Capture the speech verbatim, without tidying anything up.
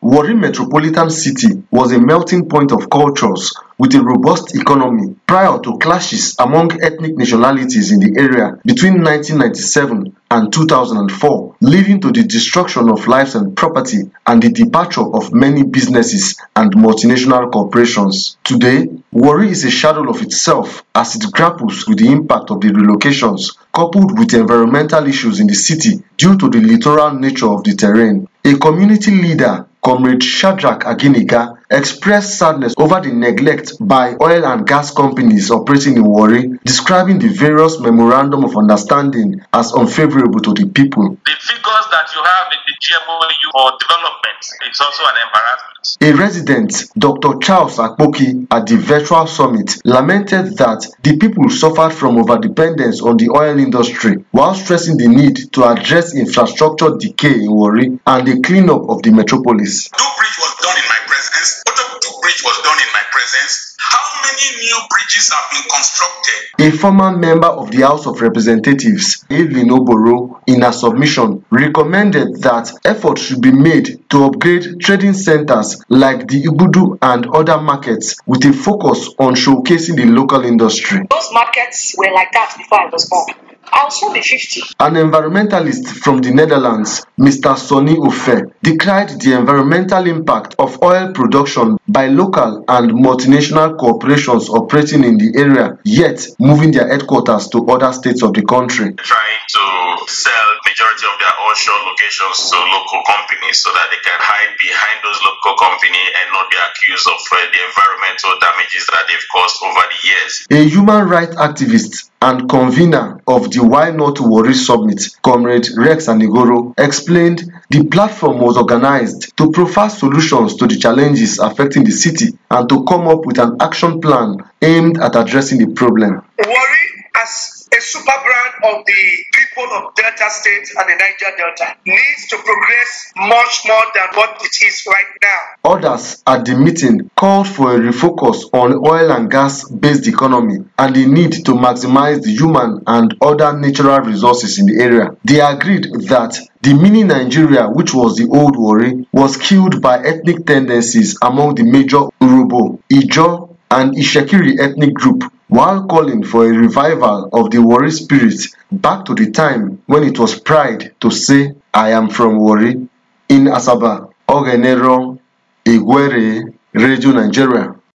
Warri Metropolitan City was a melting point of cultures with a robust economy prior to clashes among ethnic nationalities in the area between nineteen ninety-seven and two thousand four, leading to the destruction of lives and property and the departure of many businesses and multinational corporations. Today, Warri is a shadow of itself as it grapples with the impact of the relocations, coupled with environmental issues in the city due to the littoral nature of the terrain. A community leader, Comrade Shadrach Aginiga, expressed sadness over the neglect by oil and gas companies operating in Warri, describing the various memorandum of understanding as unfavorable to the people. The figures that you have in the G M O U for development is also an embarrassment. A resident, Doctor Charles Akpoki, at the virtual summit, lamented that the people suffered from overdependence on the oil industry, while stressing the need to address infrastructure decay in Warri and the cleanup of the metropolis. Two bridge was done in my presence. Otobutu bridge was done in my presence. How many new bridges have been constructed? A former member of the House of Representatives, Evelyn Oboro, in her submission, recommended that efforts should be made to upgrade trading centers like the Igudu and other markets with a focus on showcasing the local industry. Those markets were like that before I was born. I'll soon be fifty. An environmentalist from the Netherlands, Mister Sonny Ofe, decried the environmental impact of oil production by local and multinational corporations operating in the area, yet moving their headquarters to other states of the country. Trying to sell majority of their onshore locations to local companies so that they can hide behind those local companies and not be accused of uh, the environmental damages that they've caused over the years. A human rights activist and convener of the Why Not Warri Summit, Comrade Rex Anigoro, explained the platform was organized to provide solutions to the challenges affecting the city and to come up with an action plan aimed at addressing the problem. Warri, as a super brand of the people of Delta State and the Niger Delta, needs to progress much more than what it is right now. Others at the meeting called for a refocus on oil and gas-based economy and the need to maximize the human and other natural resources in the area. They agreed that the mini Nigeria, which was the old Warri, was killed by ethnic tendencies among the major Urhobo, Ijaw, and Itsekiri ethnic group, while calling for a revival of the Warri spirit back to the time when it was pride to say, "I am from Warri." In Asaba, Ogenero, Igwere, Radio Nigeria.